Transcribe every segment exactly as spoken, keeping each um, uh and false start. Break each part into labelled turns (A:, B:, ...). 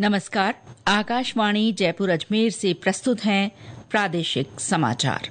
A: नमस्कार। आकाशवाणी जयपुर अजमेर से प्रस्तुत हैं प्रादेशिक समाचार।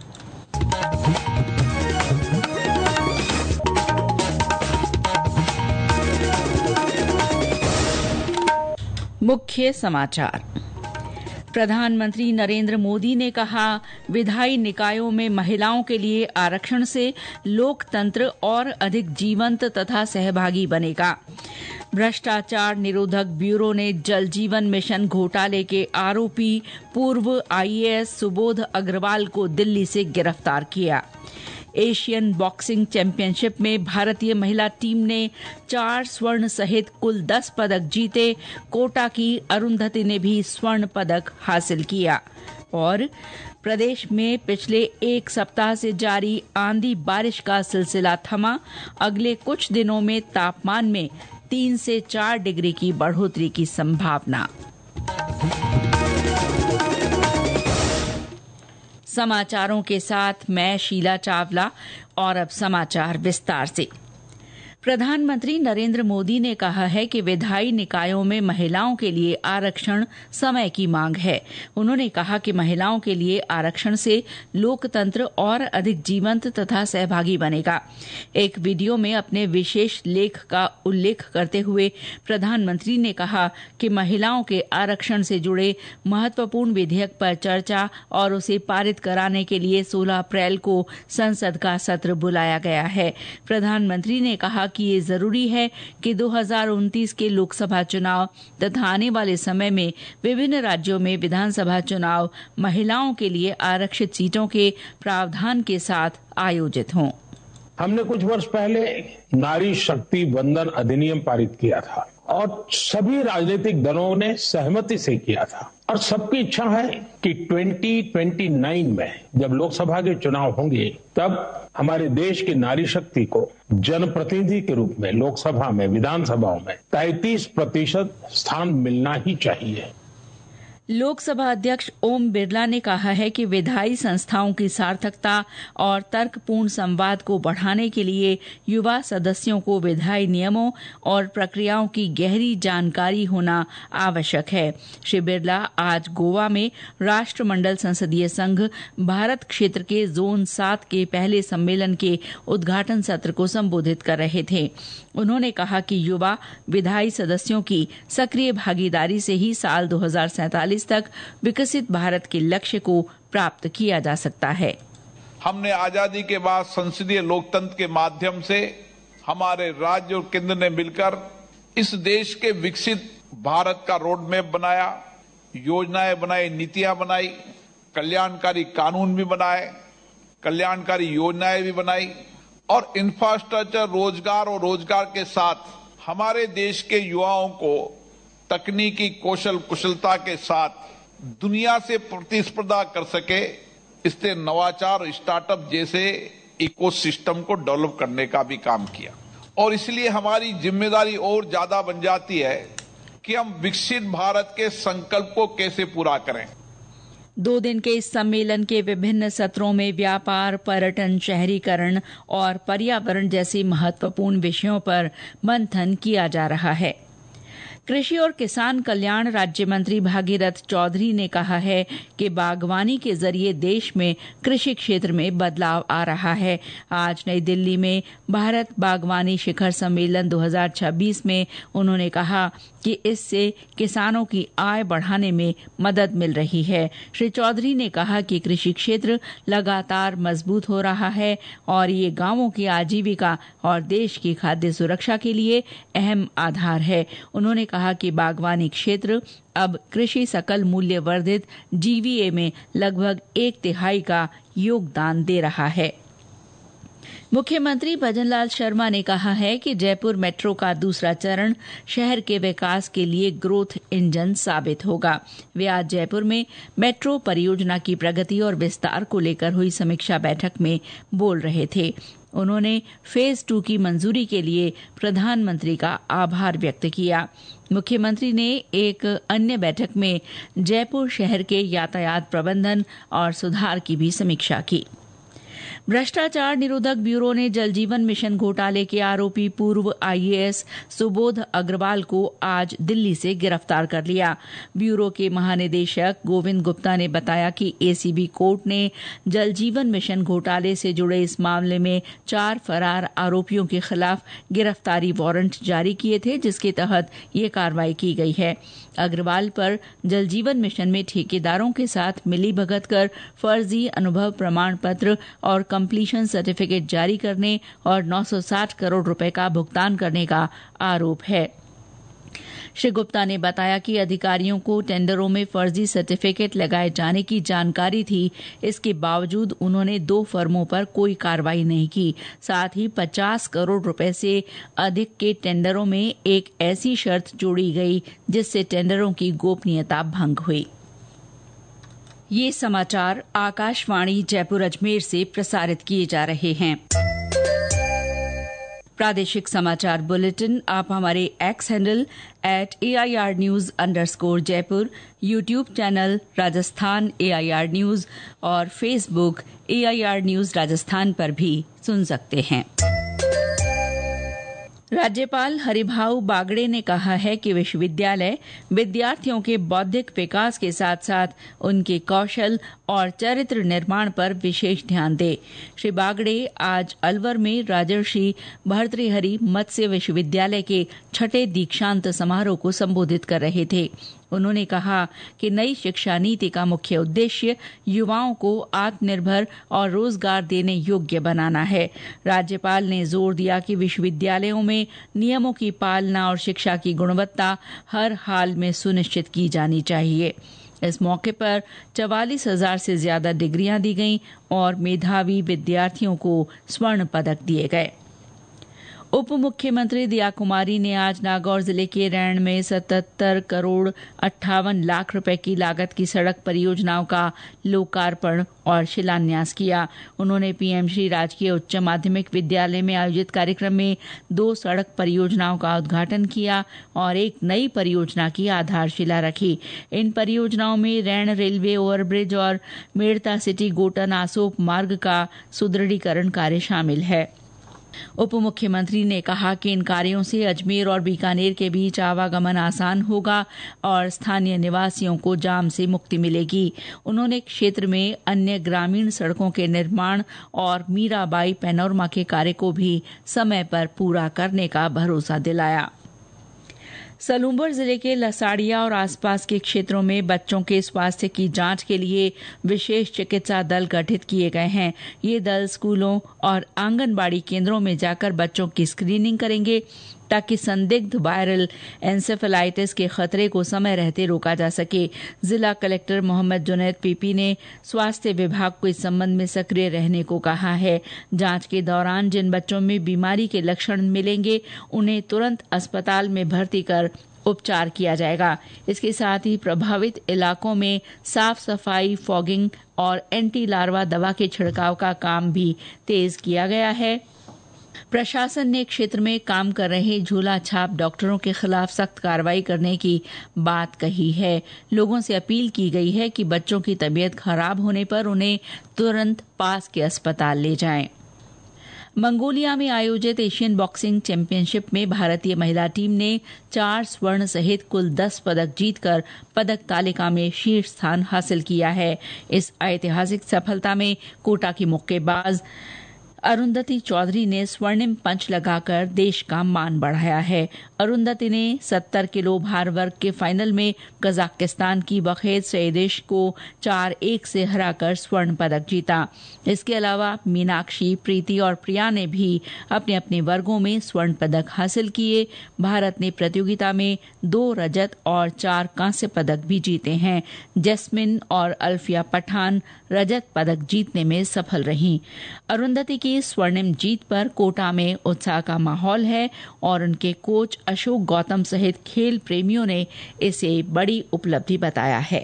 A: मुख्य समाचार। प्रधानमंत्री नरेंद्र मोदी ने कहा, विधायी निकायों में महिलाओं के लिए आरक्षण से लोकतंत्र और अधिक जीवंत तथा सहभागी बनेगा। भ्रष्टाचार निरोधक ब्यूरो ने जल जीवन मिशन घोटाले के आरोपी पूर्व आईएएस सुबोध अग्रवाल को दिल्ली से गिरफ्तार किया। एशियन बॉक्सिंग चैंपियनशिप में भारतीय महिला टीम ने चार स्वर्ण सहित कुल दस पदक जीते। कोटा की अरुंधति ने भी स्वर्ण पदक हासिल किया। और प्रदेश में पिछले एक सप्ताह से जारी आंधी बारिश का सिलसिला थमा। अगले कुछ दिनों में तापमान में तीन से चार डिग्री की बढ़ोतरी की संभावना। समाचारों के साथ मैं शीला चावला। और अब समाचार विस्तार से। प्रधानमंत्री नरेंद्र मोदी ने कहा है कि विधायी निकायों में महिलाओं के लिए आरक्षण समय की मांग है। उन्होंने कहा कि महिलाओं के लिए आरक्षण से लोकतंत्र और अधिक जीवंत तथा सहभागी बनेगा। एक वीडियो में अपने विशेष लेख का उल्लेख करते हुए प्रधानमंत्री ने कहा कि महिलाओं के आरक्षण से जुड़े महत्वपूर्ण विधेयक पर चर्चा और उसे पारित कराने के लिए सोलह अप्रैल को संसद का सत्र बुलाया गया है। प्रधानमंत्री ने कहा कि ये जरूरी है कि दो हज़ार उनतीस के लोकसभा चुनाव तथा आने वाले समय में विभिन्न राज्यों में विधानसभा चुनाव महिलाओं के लिए आरक्षित सीटों के प्रावधान के साथ आयोजित हों।
B: हमने कुछ वर्ष पहले नारी शक्ति वंदन अधिनियम पारित किया था और सभी राजनीतिक दलों ने सहमति से किया था और सबकी इच्छा है कि दो हज़ार उनतीस में जब लोकसभा के चुनाव होंगे तब हमारे देश की नारी शक्ति को जनप्रतिनिधि के रूप में लोकसभा में विधानसभाओं में तैंतीस प्रतिशत स्थान मिलना ही चाहिए।
A: लोकसभा अध्यक्ष ओम बिरला ने कहा है कि विधायी संस्थाओं की सार्थकता और तर्कपूर्ण संवाद को बढ़ाने के लिए युवा सदस्यों को विधायी नियमों और प्रक्रियाओं की गहरी जानकारी होना आवश्यक है। श्री बिरला आज गोवा में राष्ट्रमंडल संसदीय संघ भारत क्षेत्र के जोन सात के पहले सम्मेलन के उद्घाटन सत्र को संबोधित कर रहे थे। उन्होंने कहा कि युवा विधायी सदस्यों की सक्रिय भागीदारी से ही साल दो हज़ार सैंतालीस तक विकसित भारत के लक्ष्य को प्राप्त किया जा सकता है।
C: हमने आजादी के बाद संसदीय लोकतंत्र के माध्यम से हमारे राज्य और केंद्र ने मिलकर इस देश के विकसित भारत का रोड मैप बनाया, योजनाएं बनाई, नीतियां बनाई, कल्याणकारी कानून भी बनाए, कल्याणकारी योजनाएं भी बनाई और इंफ्रास्ट्रक्चर, रोजगार और रोजगार के साथ हमारे देश के युवाओं को तकनीकी कौशल कुशलता के साथ दुनिया से प्रतिस्पर्धा कर सके, इससे नवाचार स्टार्टअप जैसे इकोसिस्टम को डेवलप करने का भी काम किया। और इसलिए हमारी जिम्मेदारी और ज्यादा बन जाती है कि हम विकसित भारत के संकल्प को कैसे पूरा करें।
A: दो दिन के इस सम्मेलन के विभिन्न सत्रों में व्यापार, पर्यटन, शहरीकरण और पर्यावरण जैसे महत्वपूर्ण विषयों पर मंथन किया जा रहा है। कृषि और किसान कल्याण राज्य मंत्री भागीरथ चौधरी ने कहा है कि बागवानी के जरिए देश में कृषि क्षेत्र में बदलाव आ रहा है। आज नई दिल्ली में भारत बागवानी शिखर सम्मेलन दो हज़ार छब्बीस में उन्होंने कहा कि इससे किसानों की आय बढ़ाने में मदद मिल रही है। श्री चौधरी ने कहा कि कृषि क्षेत्र लगातार मजबूत हो रहा है और ये गांवों की आजीविका और देश की खाद्य सुरक्षा के लिए अहम आधार है। उन्होंने कहा कि बागवानी क्षेत्र अब कृषि सकल मूल्य वर्धित जीवीए में लगभग एक तिहाई का योगदान दे रहा है। मुख्यमंत्री भजनलाल शर्मा ने कहा है कि जयपुर मेट्रो का दूसरा चरण शहर के विकास के लिए ग्रोथ इंजन साबित होगा। वे आज जयपुर में मेट्रो परियोजना की प्रगति और विस्तार को लेकर हुई समीक्षा बैठक में बोल रहे थे। उन्होंने फेज टू की मंजूरी के लिए प्रधानमंत्री का आभार व्यक्त किया। मुख्यमंत्री ने एक अन्य बैठक में जयपुर शहर के यातायात प्रबंधन और सुधार की भी समीक्षा की। भ्रष्टाचार निरोधक ब्यूरो ने जल जीवन मिशन घोटाले के आरोपी पूर्व आईएएस सुबोध अग्रवाल को आज दिल्ली से गिरफ्तार कर लिया। ब्यूरो के महानिदेशक गोविंद गुप्ता ने बताया कि एसीबी कोर्ट ने जल जीवन मिशन घोटाले से जुड़े इस मामले में चार फरार आरोपियों के खिलाफ गिरफ्तारी वारंट जारी किए थे, जिसके तहत ये कार्रवाई की गई है। अग्रवाल पर जल जीवन मिशन में ठेकेदारों के साथ मिलीभगत कर फर्जी अनुभव प्रमाण पत्र और कंप्लीशन सर्टिफिकेट जारी करने और नौ सौ साठ करोड़ रुपए का भुगतान करने का आरोप है। श्री गुप्ता ने बताया कि अधिकारियों को टेंडरों में फर्जी सर्टिफिकेट लगाए जाने की जानकारी थी। इसके बावजूद उन्होंने दो फर्मों पर कोई कार्रवाई नहीं की। साथ ही पचास करोड़ रुपए से अधिक के टेंडरों में एक ऐसी शर्त जोड़ी गई जिससे टेंडरों की गोपनीयता भंग हुई। ये समाचार आकाशवाणी जयपुर अजमेर से प्रसारित किए जा रहे हैं। प्रादेशिक समाचार बुलेटिन आप हमारे X handle at A I R news underscore Jaipur, YouTube channel Rajasthan A I R news और Facebook A I R news Rajasthan पर भी सुन सकते हैं। राज्यपाल हरिभाऊ बागड़े ने कहा है कि विश्वविद्यालय विद्यार्थियों के बौद्धिक विकास के साथ साथ उनके कौशल और चरित्र निर्माण पर विशेष ध्यान दे। श्री बागड़े आज अलवर में राजर्षि भर्तृहरि मत्स्य विश्वविद्यालय के छठे दीक्षांत समारोह को संबोधित कर रहे थे। उन्होंने कहा कि नई शिक्षा नीति का मुख्य उद्देश्य युवाओं को आत्मनिर्भर और रोजगार देने योग्य बनाना है। राज्यपाल ने जोर दिया कि विश्वविद्यालयों में नियमों की पालना और शिक्षा की गुणवत्ता हर हाल में सुनिश्चित की जानी चाहिए। इस मौके पर चवालीस हजार से ज्यादा डिग्रियां दी गईं और मेधावी विद्यार्थियों को स्वर्ण पदक दिए गए। उप मुख्यमंत्री दिया कुमारी ने आज नागौर जिले के रैण में सतहत्तर करोड़ अट्ठावन लाख रुपए की लागत की सड़क परियोजनाओं का लोकार्पण और शिलान्यास किया। उन्होंने पीएम श्री राजकीय उच्च माध्यमिक विद्यालय में आयोजित कार्यक्रम में दो सड़क परियोजनाओं का उद्घाटन किया और एक नई परियोजना की आधारशिला रखी। इन परियोजनाओं में रैण रेलवे ओवरब्रिज और मेड़ता सिटी गोटन आसोप मार्ग का सुदृढ़ीकरण कार्य शामिल है। उप मुख्यमंत्री ने कहा कि इन कार्यों से अजमेर और बीकानेर के बीच आवागमन आसान होगा और स्थानीय निवासियों को जाम से मुक्ति मिलेगी। उन्होंने क्षेत्र में अन्य ग्रामीण सड़कों के निर्माण और मीराबाई पैनोरमा के कार्य को भी समय पर पूरा करने का भरोसा दिलाया। सलूंबर जिले के लसाड़िया और आसपास के क्षेत्रों में बच्चों के स्वास्थ्य की जांच के लिए विशेष चिकित्सा दल गठित किए गए हैं। ये दल स्कूलों और आंगनबाड़ी केंद्रों में जाकर बच्चों की स्क्रीनिंग करेंगे ताकि संदिग्ध वायरल एन्सेफेलाइटिस के खतरे को समय रहते रोका जा सके। जिला कलेक्टर मोहम्मद जुनैद पीपी ने स्वास्थ्य विभाग को इस संबंध में सक्रिय रहने को कहा है। जांच के दौरान जिन बच्चों में बीमारी के लक्षण मिलेंगे उन्हें तुरंत अस्पताल में भर्ती कर उपचार किया जाएगा। इसके साथ ही प्रभावित इलाकों में साफ सफाई, फॉगिंग और एंटी लार्वा दवा के छिड़काव का काम भी तेज किया गया है। प्रशासन ने क्षेत्र में काम कर रहे झूला छाप डॉक्टरों के खिलाफ सख्त कार्रवाई करने की बात कही है। लोगों से अपील की गई है कि बच्चों की तबीयत खराब होने पर उन्हें तुरंत पास के अस्पताल ले जाएं। मंगोलिया में आयोजित एशियन बॉक्सिंग चैंपियनशिप में भारतीय महिला टीम ने चार स्वर्ण सहित कुल दस पदक जीतकर पदक तालिका में शीर्ष स्थान हासिल किया है। इस ऐतिहासिक सफलता में कोटा की मुक्केबाज अरुंधति चौधरी ने स्वर्णिम पंच लगाकर देश का मान बढ़ाया है। अरुंधति ने सत्तर किलो भार वर्ग के फाइनल में कजाकिस्तान की वखेद सईदेश को चार एक से हराकर स्वर्ण पदक जीता। इसके अलावा मीनाक्षी, प्रीति और प्रिया ने भी अपने अपने वर्गों में स्वर्ण पदक हासिल किए। भारत ने प्रतियोगिता में दो रजत और चार कांस्य पदक भी जीते हैं। जैस्मिन और अल्फिया पठान रजत पदक जीतने में सफल रहीं। अरुंधति की स्वर्णिम जीत पर कोटा में उत्साह का माहौल है और उनके कोच अशोक गौतम सहित खेल प्रेमियों ने इसे बड़ी उपलब्धि बताया है।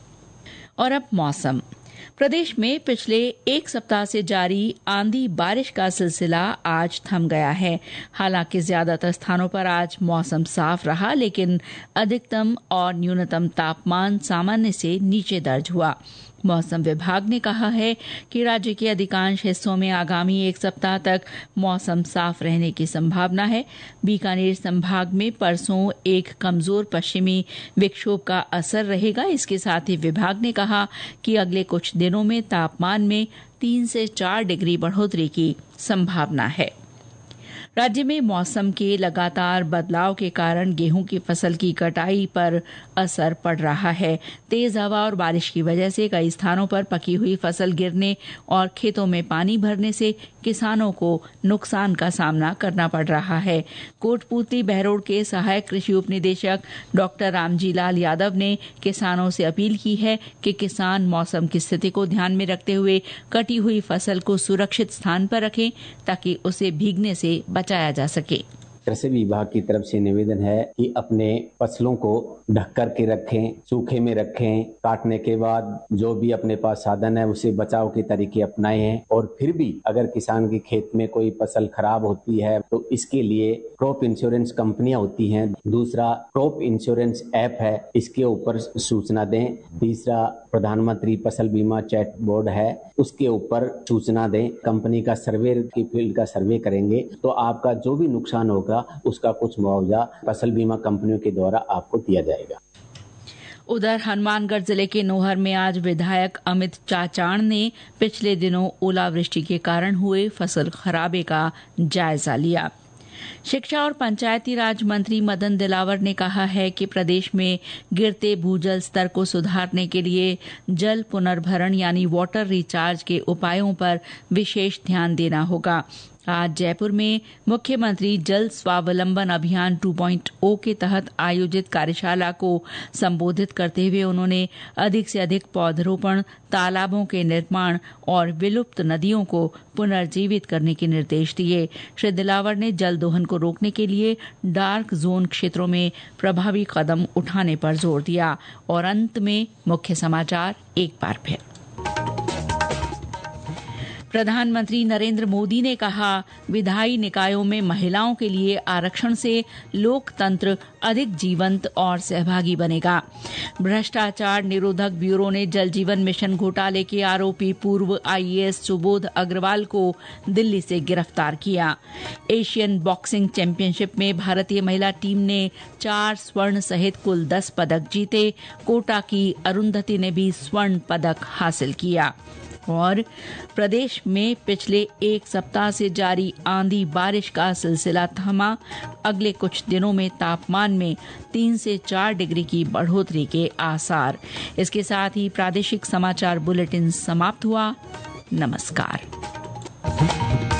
A: और अब मौसम। प्रदेश में पिछले एक सप्ताह से जारी आंधी बारिश का सिलसिला आज थम गया है। हालांकि ज्यादातर स्थानों पर आज मौसम साफ रहा, लेकिन अधिकतम और न्यूनतम तापमान सामान्य से नीचे दर्ज हुआ। मौसम विभाग ने कहा है कि राज्य के अधिकांश हिस्सों में आगामी एक सप्ताह तक मौसम साफ रहने की संभावना है। बीकानेर संभाग में परसों एक कमजोर पश्चिमी विक्षोभ का असर रहेगा। इसके साथ ही विभाग ने कहा कि अगले कुछ दिनों में तापमान में तीन से चार डिग्री बढ़ोतरी की संभावना है। राज्य में मौसम के लगातार बदलाव के कारण गेहूं की फसल की कटाई पर असर पड़ रहा है। तेज हवा और बारिश की वजह से कई स्थानों पर पकी हुई फसल गिरने और खेतों में पानी भरने से किसानों को नुकसान का सामना करना पड़ रहा है। कोटपूतली बहरोड के सहायक कृषि उप निदेशक डॉक्टर रामजी लाल यादव ने किसानों से अपील की है कि किसान मौसम की स्थिति को ध्यान में रखते हुए कटी हुई फसल को सुरक्षित स्थान पर रखें ताकि उसे भीगने से बचाया जा सके।
D: कृषि विभाग की तरफ से निवेदन है कि अपने फसलों को ढक कर के रखें, सूखे में रखें। काटने के बाद जो भी अपने पास साधन है उसे बचाव के तरीके अपनाए हैं। और फिर भी अगर किसान के खेत में कोई फसल खराब होती है तो इसके लिए क्रॉप इंश्योरेंस कंपनियां होती हैं। दूसरा, क्रॉप इंश्योरेंस ऐप है, इसके ऊपर सूचना दें। तीसरा, प्रधानमंत्री फसल बीमा चैट बोर्ड है, उसके ऊपर सूचना दें। कंपनी का सर्वे की फील्ड का सर्वे करेंगे तो आपका जो भी नुकसान होगा उसका कुछ मुआवजा फसल बीमा कंपनियों के द्वारा आपको दिया जाएगा।
A: उधर हनुमानगढ़ जिले के नोहर में आज विधायक अमित चाचाण ने पिछले दिनों ओलावृष्टि के कारण हुए फसल खराबे का जायजा लिया। शिक्षा और पंचायती राज मंत्री मदन दिलावर ने कहा है कि प्रदेश में गिरते भूजल स्तर को सुधारने के लिए जल पुनर्भरण यानी वाटर रिचार्ज के उपायों पर विशेष ध्यान देना होगा। आज जयपुर में मुख्यमंत्री जल स्वावलंबन अभियान टू पॉइंट ओ के तहत आयोजित कार्यशाला को संबोधित करते हुए उन्होंने अधिक से अधिक पौधरोपण, तालाबों के निर्माण और विलुप्त नदियों को पुनर्जीवित करने के निर्देश दिए। श्री दिलावर ने जल दोहन को रोकने के लिए डार्क जोन क्षेत्रों में प्रभावी कदम उठाने पर जोर दिया। और अंत में मुख्य समाचार एक बार फिर। प्रधानमंत्री नरेंद्र मोदी ने कहा, विधायी निकायों में महिलाओं के लिए आरक्षण से लोकतंत्र अधिक जीवंत और सहभागी बनेगा। भ्रष्टाचार निरोधक ब्यूरो ने जल जीवन मिशन घोटाले के आरोपी पूर्व आईएएस सुबोध अग्रवाल को दिल्ली से गिरफ्तार किया। एशियन बॉक्सिंग चैंपियनशिप में भारतीय महिला टीम ने चार स्वर्ण सहित कुल दस पदक जीते। कोटा की अरुंधति ने भी स्वर्ण पदक हासिल किया। और प्रदेश में पिछले एक सप्ताह से जारी आंधी बारिश का सिलसिला थमा। अगले कुछ दिनों में तापमान में तीन से चार डिग्री की बढ़ोतरी के आसार। इसके साथ ही प्रादेशिक समाचार बुलेटिन समाप्त हुआ। नमस्कार।